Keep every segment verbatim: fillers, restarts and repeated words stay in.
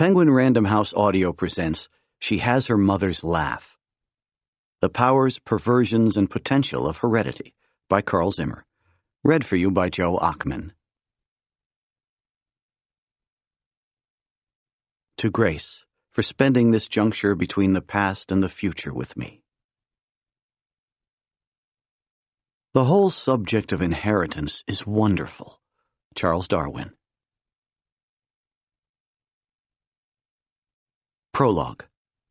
Penguin Random House Audio presents She Has Her Mother's Laugh. The Powers, Perversions, and Potential of Heredity by Carl Zimmer. Read for you by Joe Achman. To Grace, for spending this juncture between the past and the future with me. The whole subject of inheritance is wonderful. Charles Darwin. Prologue.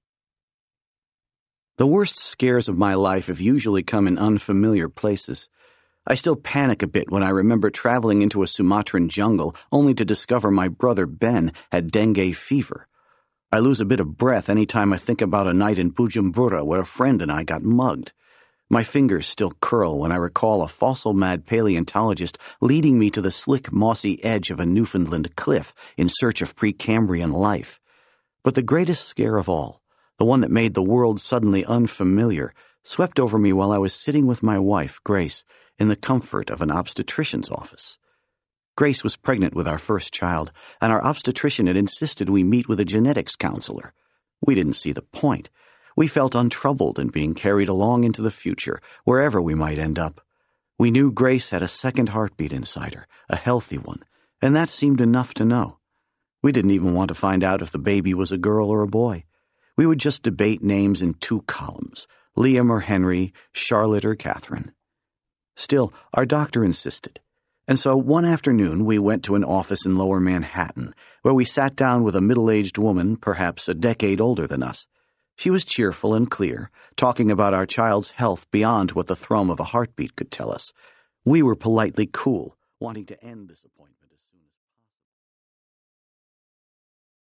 The worst scares of my life have usually come in unfamiliar places. I still panic a bit when I remember traveling into a Sumatran jungle only to discover my brother Ben had dengue fever. I lose a bit of breath any time I think about a night in Bujumbura where a friend and I got mugged. My fingers still curl when I recall a fossil-mad paleontologist leading me to the slick, mossy edge of a Newfoundland cliff in search of Precambrian life. But the greatest scare of all, the one that made the world suddenly unfamiliar, swept over me while I was sitting with my wife, Grace, in the comfort of an obstetrician's office. Grace was pregnant with our first child, and our obstetrician had insisted we meet with a genetics counselor. We didn't see the point. We felt untroubled in being carried along into the future, wherever we might end up. We knew Grace had a second heartbeat inside her, a healthy one, and that seemed enough to know. We didn't even want to find out if the baby was a girl or a boy. We would just debate names in two columns, Liam or Henry, Charlotte or Catherine. Still, our doctor insisted. And so one afternoon we went to an office in Lower Manhattan, where we sat down with a middle-aged woman, perhaps a decade older than us. She was cheerful and clear, talking about our child's health beyond what the thrum of a heartbeat could tell us. We were politely cool, wanting to end this appointment.